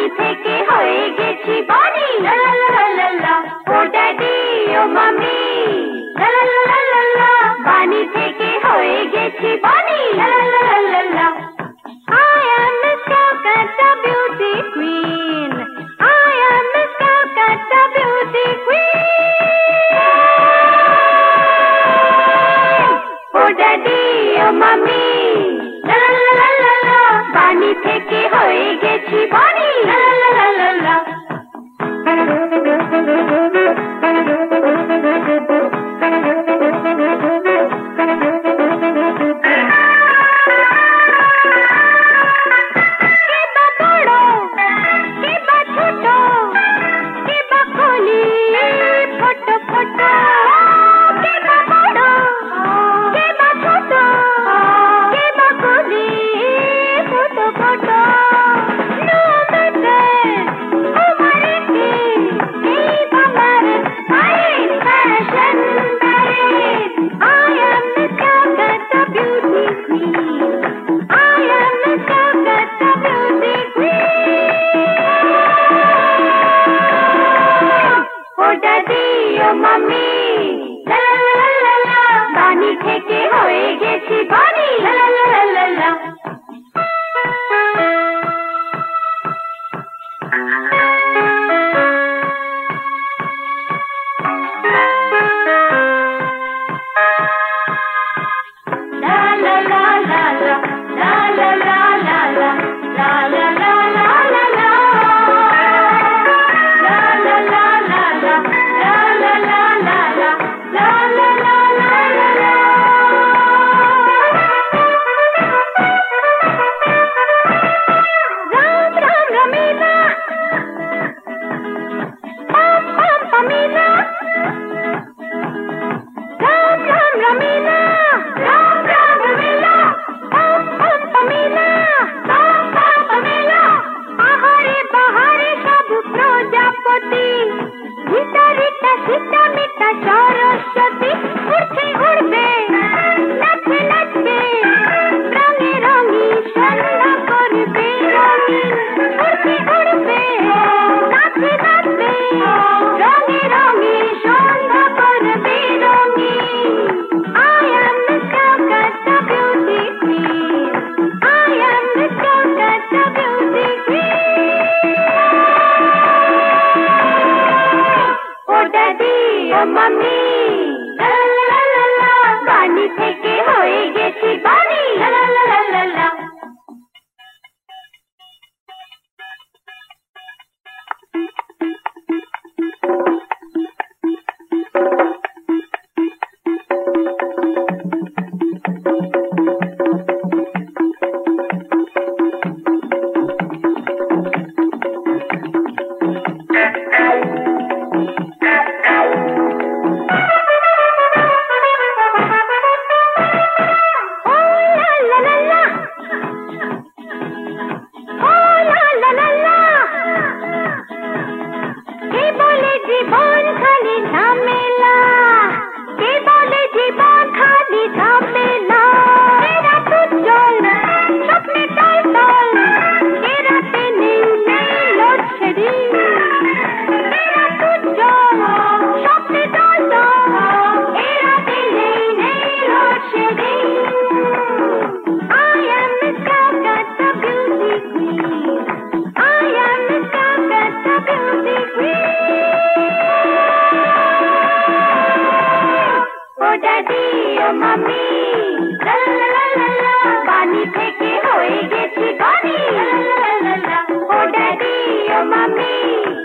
থেকে হয়ে গেছি বাড়ি, লা লা লা লা লা। ও ড্যাডি ও মামি, লা লা লা লা লা। বানি থেকে হয়ে গেছি বাড়ি, লা লা লা লা লা। I am Miss Calcutta Beauty Queen. I am Miss Calcutta Beauty Queen. Oh daddy, oh mommy, la la la la la. Bani থেকে হয়ে গেছি বানি, la la la la la. Bani থেকে হয়ে গেছি বানি, লা লা লা লা লা। Oh daddy, oh mommy,